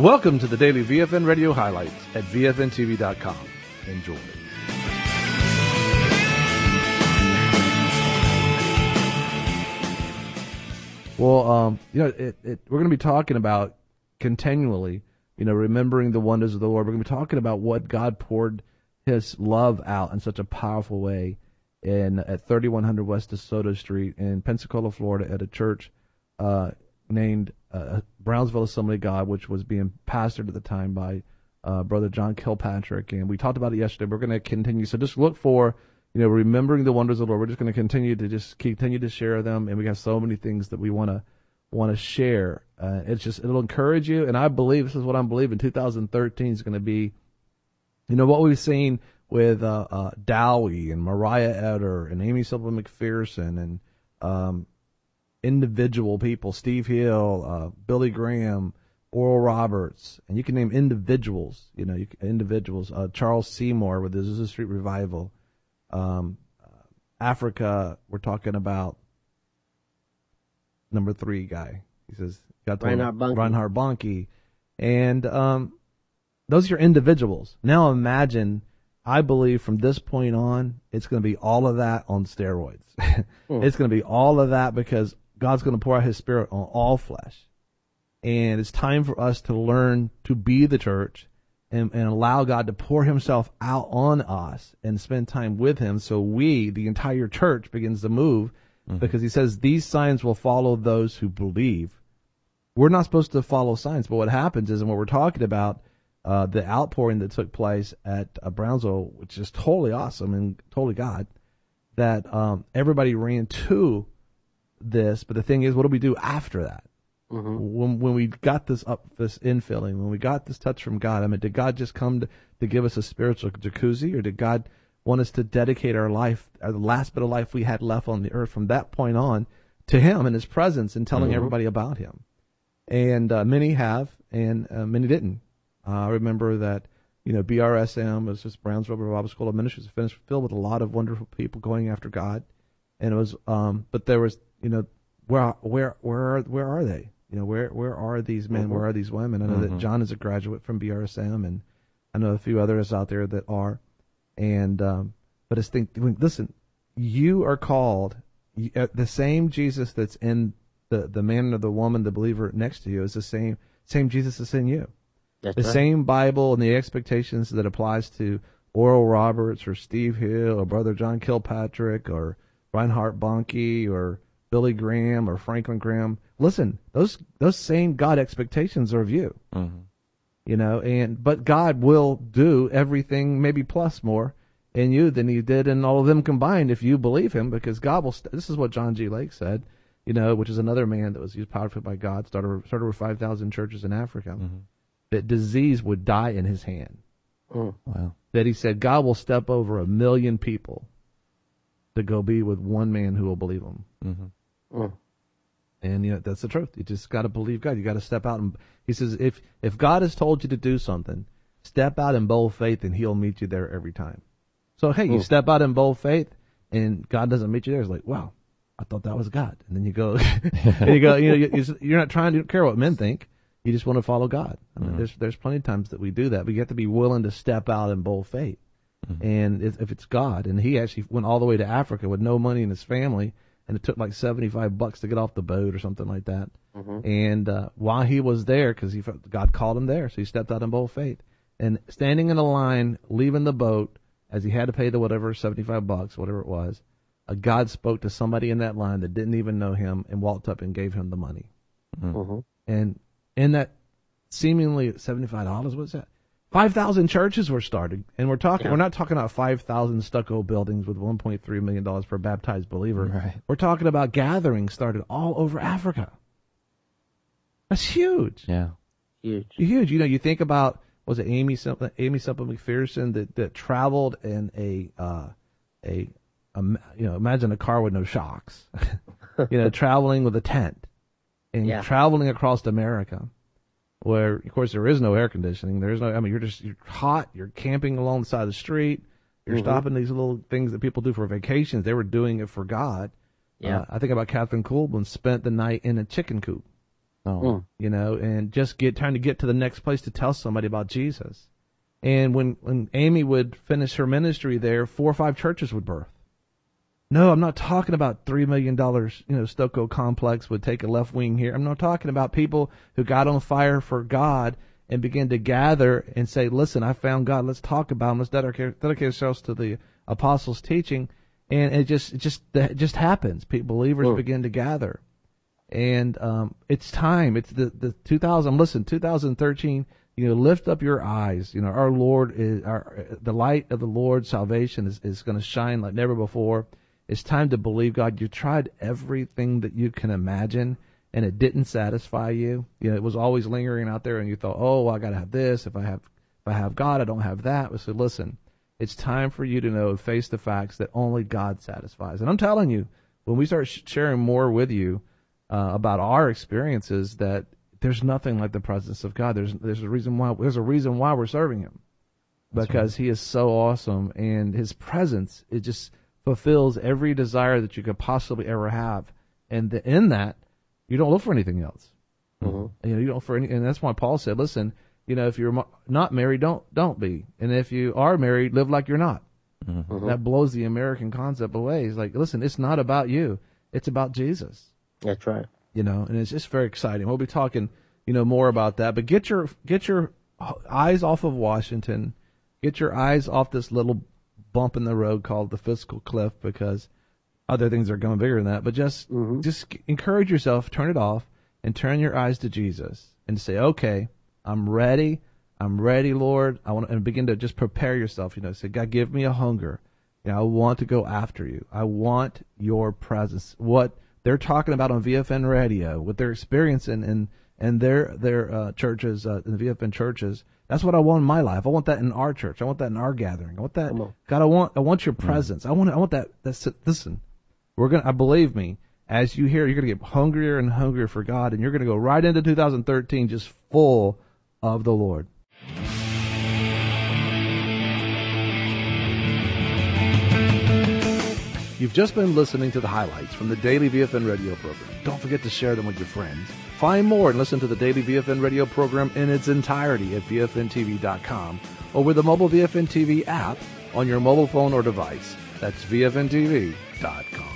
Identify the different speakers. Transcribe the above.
Speaker 1: Welcome to the daily VFN radio highlights at VFNTV.com. Enjoy. Well, we're going to be talking about continually, remembering the wonders of the Lord. We're going to be talking about what God poured His love out in such a powerful way at 3100 West DeSoto Street in Pensacola, Florida, at a church named Brownsville Assembly of God, which was being pastored at the time by Brother John Kilpatrick. And we talked about it yesterday. We're going to continue. So just look for, remembering the wonders of the Lord. We're just going to continue to share them. And we have so many things that we want to share. It'll encourage you. And I believe, this is what I'm believing, 2013 is going to be, what we've seen with Dowie and Mariah Eder and Amy Silva McPherson and individual people, Steve Hill, Billy Graham, Oral Roberts, and you can name individuals, Charles Seymour with the Azusa Street Revival. Africa, we're talking about number 3 guy. He says,
Speaker 2: Reinhard
Speaker 1: Bonnke. And those are your individuals. Now imagine, I believe from this point on, it's going to be all of that on steroids. It's going to be all of that because God's going to pour out His Spirit on all flesh. And it's time for us to learn to be the church and allow God to pour Himself out on us and spend time with Him so the entire church, begins to move because He says these signs will follow those who believe. We're not supposed to follow signs, but what happens is, and what we're talking about, the outpouring that took place at Brownsville, which is totally awesome and totally God, that everybody ran to this. But the thing is, what do we do after that? When we got this infilling, when we got this touch from God, did God just come to give us a spiritual jacuzzi, or did God want us to dedicate our life, the last bit of life we had left on the earth from that point on, to Him and His presence and telling everybody about Him? And many have, and many didn't. I remember that, BRSM was just Brownsville Revival School of Ministries, filled with a lot of wonderful people going after God. And it was, but there was, where are they? Where are these men? Where are these women? I know that John is a graduate from BRSM, and I know a few others out there that are. And but listen, you are called. The same Jesus that's in the man or the woman, the believer next to you, is the same Jesus that's in you.
Speaker 2: That's
Speaker 1: the
Speaker 2: right.
Speaker 1: Same Bible and the expectations that applies to Oral Roberts or Steve Hill or Brother John Kilpatrick or Reinhard Bonnke or Billy Graham or Franklin Graham. Listen, those same God expectations are of you. But God will do everything, maybe plus more, in you than He did in all of them combined if you believe Him, because God will. This is what John G. Lake said, which is another man that was used powerfully by God, started over 5,000 churches in Africa. That disease would die in his hand.
Speaker 3: Wow. That
Speaker 1: he said God will step over 1 million people to go be with one man who will believe Him. And that's the truth. You just got to believe God. You got to step out. And He says, if God has told you to do something, step out in bold faith, and He'll meet you there every time. So hey, you step out in bold faith, and God doesn't meet you there. It's like, wow, I thought that was God. And then you go, you're not trying to care what men think. You just want to follow God. There's plenty of times that we do that, but you have to be willing to step out in bold faith. And if it's God, and he actually went all the way to Africa with no money in his family, and it took like $75 to get off the boat or something like that. And while he was there, because God called him there, so he stepped out in bold faith. And standing in a line, leaving the boat, as he had to pay the $75, whatever it was, God spoke to somebody in that line that didn't even know him and walked up and gave him the money. And in that seemingly $75, what's that? 5,000 churches were started, and we're not talking about 5,000 stucco buildings with $1.3 million per baptized believer.
Speaker 3: Right.
Speaker 1: We're talking about gatherings started all over Africa. That's huge.
Speaker 3: Yeah.
Speaker 2: Huge.
Speaker 1: Huge. You think about, was it Amy Semple McPherson that traveled in imagine a car with no shocks, traveling with a tent and traveling across America, where, of course, there is no air conditioning. There's no, you're hot. You're camping along the side of the street. You're stopping these little things that people do for vacations. They were doing it for God.
Speaker 2: Yeah.
Speaker 1: I think about Catherine Kuhlman spent the night in a chicken coop. You know, and just trying to get to the next place to tell somebody about Jesus. And when Amy would finish her ministry there, 4 or 5 churches would birth. No, I'm not talking about $3 million, Stoco Complex would take a left wing here. I'm not talking about people who got on fire for God and began to gather and say, listen, I found God. Let's talk about him. Let's dedicate ourselves to the apostles' teaching. And it just happens. Believers begin to gather. And it's time. It's the 2013, lift up your eyes. Our Lord the light of the Lord's salvation is going to shine like never before. It's time to believe God. You tried everything that you can imagine, and it didn't satisfy you. It was always lingering out there, and you thought, oh, I got to have this. If I have God, I don't have that. So listen, it's time for you to know, face the facts that only God satisfies. And I'm telling you, when we start sharing more with you about our experiences, that there's nothing like the presence of God. There's a reason why we're serving Him, because He is so awesome, and His presence, it just fulfills every desire that you could possibly ever have. And in that, you don't look for anything else. Mm-hmm. You don't for any, and that's why Paul said, listen, if you're not married, don't be. And if you are married, live like you're not. Mm-hmm. That blows the American concept away. It's like, listen, it's not about you. It's about Jesus.
Speaker 2: That's right.
Speaker 1: And it's just very exciting. We'll be talking, more about that, but get your eyes off of Washington. Get your eyes off this little bump in the road called the fiscal cliff, because other things are going bigger than that. But just encourage yourself, turn it off, and turn your eyes to Jesus and say, okay, I'm ready, Lord. I want to, and begin to just prepare yourself. Say, God, give me a hunger. I want to go after you. I want your presence. What they're talking about on VFN radio, what they're experiencing in their churches, in the VFN churches. That's what I want in my life. I want that in our church. I want that in our gathering. I want that. God, I want your presence. I want that. Listen, I believe me, as you hear, you're going to get hungrier and hungrier for God, and you're going to go right into 2013 just full of the Lord. You've just been listening to the highlights from the Daily VFN radio program. Don't forget to share them with your friends. Find more and listen to the Daily VFN radio program in its entirety at VFNTV.com or with the mobile VFN TV app on your mobile phone or device. That's VFNTV.com.